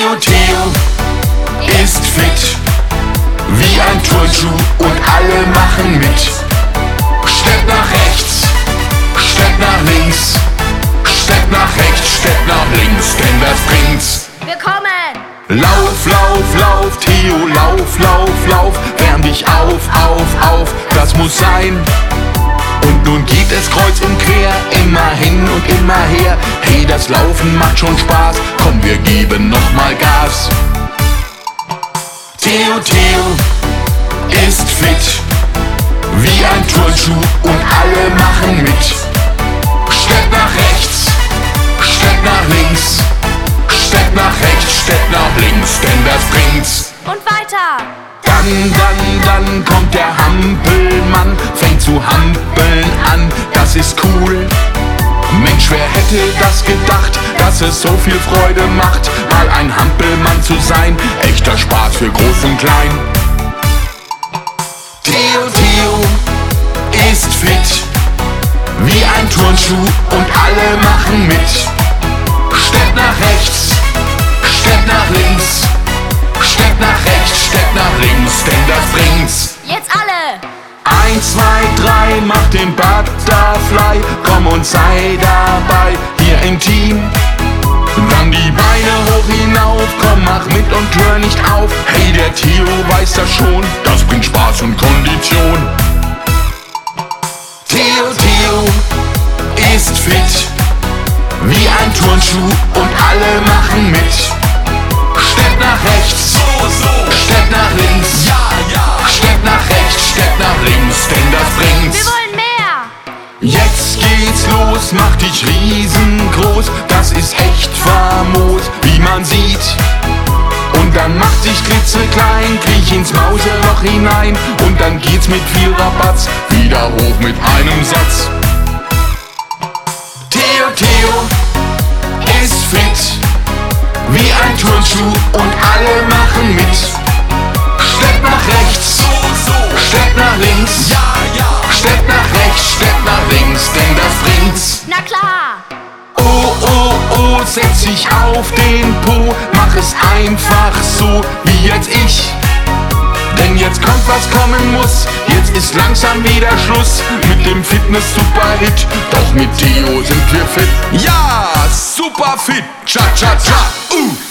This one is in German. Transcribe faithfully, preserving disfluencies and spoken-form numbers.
Theo, Theo ist fit wie ein Turnschuh und alle machen mit. Stepp nach rechts, stepp nach links, stepp nach rechts, stepp nach links, denn das bringt's. Wir kommen! Lauf, lauf, lauf, Theo, lauf, lauf, lauf, wärm dich auf, auf, auf, das muss sein. Und nun geht es kreuz und quer, immer hin und immer her. Hey, das Laufen macht schon Spaß, komm, wir geben nochmal Gas. Theo, Theo ist fit wie ein Turnschuh und alle machen mit. Stepp nach rechts, stepp nach links, stepp nach rechts, stepp nach links, denn das bringt's. Und weiter! Dann, dann, dann kommt der Hampelmann, fängt zu hampeln an, das ist cool. Mensch, wer hätte das gedacht, dass es so viel Freude macht, mal ein Hampelmann zu sein, echter Spaß für Groß und Klein. Theo, Theo ist fit wie ein Turnschuh und alle machen mit. Stepp nach rechts, stepp nach links, stepp nach rechts, stepp nach links, denn das bringt's. Jetzt alle! Eins, zwei, drei, mach den Butterfly, komm und sei dabei, hier im Team. Dann die Beine hoch hinauf, komm, mach mit und hör nicht auf. Hey, der Theo weiß das schon, das bringt Spaß und Kondition. Theo, Theo ist fit wie ein Turnschuh und alle machen mit. Stepp nach rechts, stepp nach links, stepp nach rechts, stepp nach links, denn das bringt's. Wir wollen mehr! Jetzt geht's los, mach dich riesengroß, das ist echt famos, wie man sieht. Und dann macht sich klitzeklein, kriech ins Mauseloch hinein und dann geht's mit viel Rabatz wieder hoch mit einem Satz. Theo, Theo ist fit wie ein Turnschuh und alle machen mit. Stepp nach rechts, stepp nach links, stepp nach rechts, stepp nach links, denn das bringt's. Na klar! Oh, oh, oh, setz dich auf den Po, mach es einfach so wie jetzt ich. Denn jetzt kommt, was kommen muss, jetzt ist langsam wieder Schluss mit dem Fitness-Super-Hit. Doch mit Theo sind wir fit. Ja, super fit, cha, cha, cha, uh.